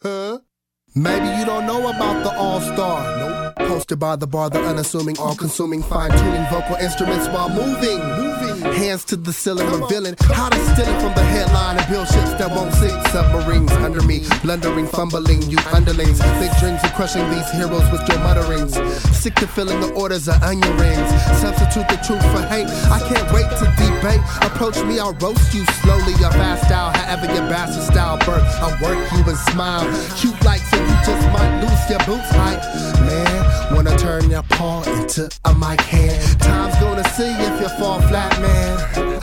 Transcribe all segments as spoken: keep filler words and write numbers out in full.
Huh? Maybe you don't know about the All-Star. Nope. Posted by the bar, the unassuming, all-consuming, fine-tuning vocal instruments while moving. Moving. Hands to the ceiling, revealing how to steal it from the headline and build ships that won't sink. Submarines under me, blundering, fumbling, you underlings. Big dreams of crushing these heroes with your mutterings. Sick to filling the orders of onion rings. Substitute the truth for hate. I can't wait to debate. Approach me, I'll roast you slowly. Your fast style, however your bastard style birth. I'll work you and smile. Cute like so you just might lose your boots hype. Man, wanna turn your paw into a mic hand. Time's gonna see if you fall flat, man.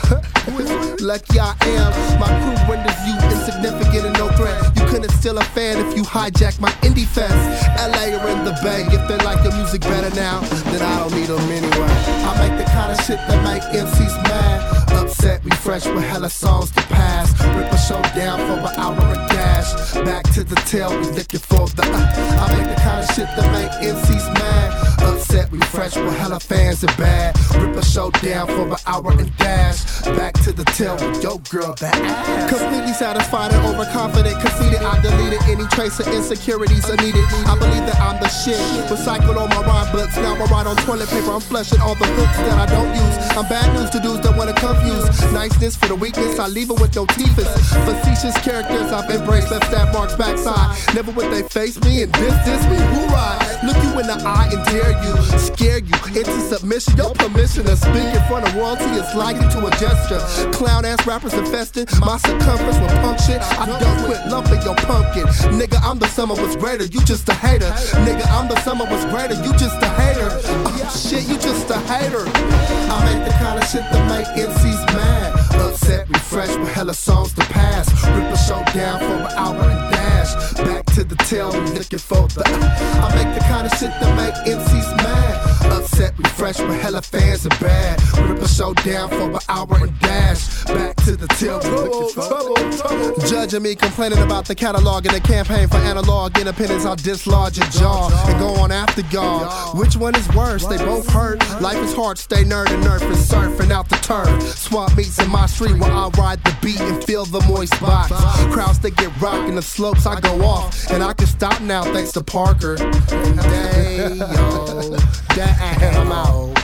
Lucky I am. My crew renders you insignificant and no threat. You couldn't steal a fan if you hijack my indie fest. L A or in the Bay, if they like your music better now, then I don't need them anyway. I make the kind of shit that make M Cs mad. Upset, refresh with hella songs to pass. Rip a show down for an hour and dash. Back to the tail, we looking for the uh. I make the kind of shit that make M Cs mad. Upset, refresh with hella fans and bad. Rip a show down for an hour and dash. Back to the tail with your girl, that ass. Completely satisfied and overconfident, conceited. I deleted any trace of insecurities I needed. I believe that I'm the shit. Recycled all my rhyme books. Now I write on toilet paper. I'm flushing all the hooks that I don't use. I'm bad news to dudes that wanna confuse. Niceness for the weakness, I leave it with no teeth. Facetious characters I've embraced, left stab marks backside. Never would they face me and diss, diss me. Who ride? Look you in the eye and dare you, scare you into submission. Your permission to speak in front of royalty is likened to a gesture. Clown ass rappers infested my circumference with punk shit. I don't quit lumping your pumpkin. Nigga, I'm the summer was greater, you just a hater. Nigga, I'm the summer was greater, you just a hater. Oh, shit, you just a hater. I make the kind of shit that make M Cs mad. Upset, refresh with hella songs to pass. Rip a show down for an hour and dash. Back to the tail, looking for the uh. I make the kind of shit that make M Cs mad. Upset, refresh with hella fans are bad. Rip a show down for an hour and dash. Back to the tail, looking for judging me, complaining about the catalog and the campaign for analog independence. I'll dislodge your jaw and go on after y'all. Which one is worse? They both hurt. Life is hard, stay nerd and nerf and surfing out the turn. Swap meets in my street where I ride the beat and feel the moist box. Crowds they get rockin' the slopes, I go off. And I can stop now thanks to Parker. And they, yo, damn, I'm out.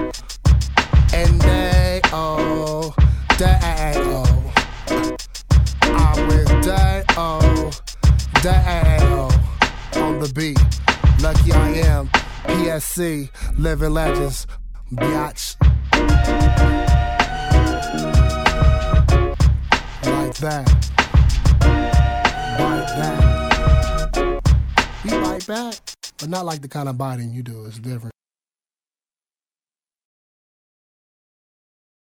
And they, oh, damn, oh. I'm with day, oh, damn, oh. On the beat, lucky I am. P S C, living legends, biatch. Like that. Bite that. We bite back, but not like the kind of biting you do. It's different.